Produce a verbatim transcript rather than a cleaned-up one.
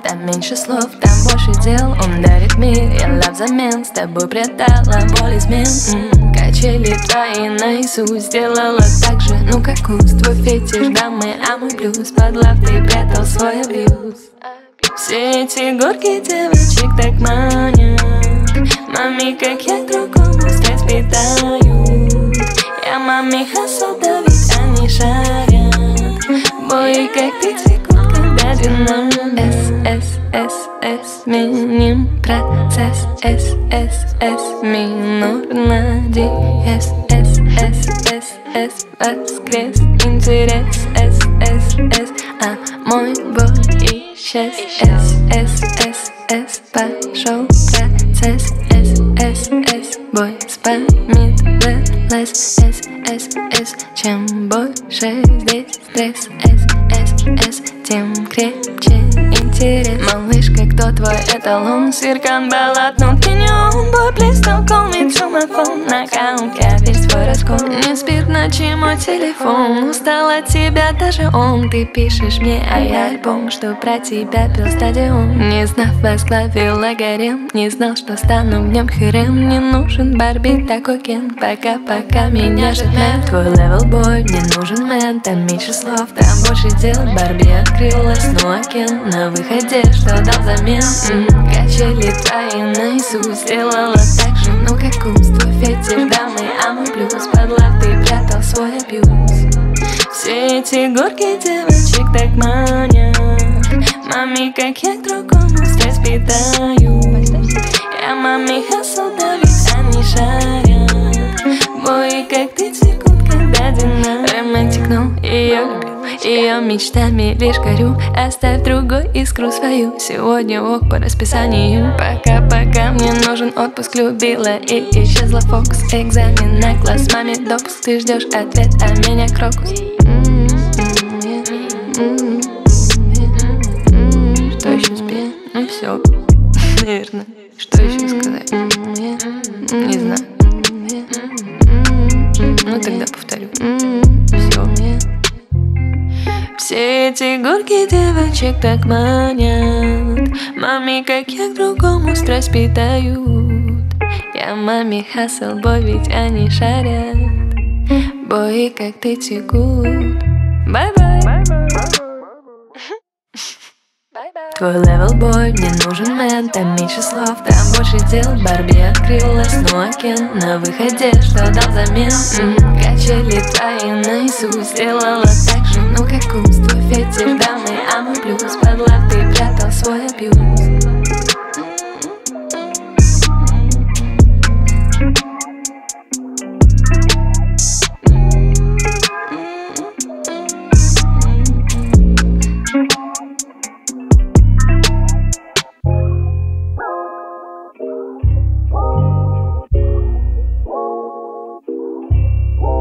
там меньше слов, там больше дел. Он дарит мир, я лав взамен, с тобой предала боль измен. М-м, Качели твои наизусть сделала так же. Ну как куст, твой фетиш, дамы, а мой блюз. Под лав ты прятал свой абьюз. Все эти горки девочек так манят. Маме, как я к другому страсть питаю. Я маме хасл, да ведь они шарят. Бои, как пять секунд, когда динамит. С, С, С, С, миним процесс. С, С, С, минор на диез. С, С, С, С, воскрес. Интерес. С, С, С, а мой бой исчез. С, С, С, С, пошел процесс. С, С, С, бой вспоминалась. С, С, С, чем больше здесь стресс. С, С, С, тем крепче интерес. Малышка, кто твой эталон? Сиркан баллад, но ты не он. Бой, please don't call me to my phone. На аккаунте весь твой раскол. Не спит ночи мой телефон. Устал от тебя даже он. Ты пишешь мне, а я альбом, что про тебя пел стадион. Не знав, возглавила гарем. Не знал, что стану в нем херем. Не нужен Барби, такой Кен. Пока-пока меня ждет. Твой левел бой, мне нужен мэн. Там меньше слов, там больше дел. Барби открылась, ну а Кен на выходе, что дал взамен. М-м, Качели твои наизусть сделала так же. Ну как куст, твой фетиш, дамы, а мой блюз. Под лав ты прятал свой абьюз. Все эти горки девочек так манят. Маме, как я к другому страсть питаю. Я маме хасл, да ведь они шарят. Бои, как пять секунд, когда динамит. Романтик, но ее люблю. Ее мечтами лишь горю. Оставь другой искру свою. Сегодня ок по расписанию. Пока-пока, мне нужен отпуск. Любила и исчезла фокус. Экзамен на класс, маме допуск. Ты ждешь ответ, а меня крокус. Что еще спеть? Ну все, наверное. Что еще сказать? Не знаю. Ну тогда повторю. Все. Все эти горки девочек так манят. Маме, как я к другому страсть питают. Я маме хасл, бой, ведь они шарят. Бои, как ты текут. Бай-бай. Твой левел бой, мне нужен мэн. Там меньше слов, там больше дел. Барби открылась, ну а Кен на выходе, что дал взамен. М-м, Качели твои наизусть сделала так же. Ну как куст, твой фетиш, дамы, а мой блюз. Под лав ты прятал свой абьюз.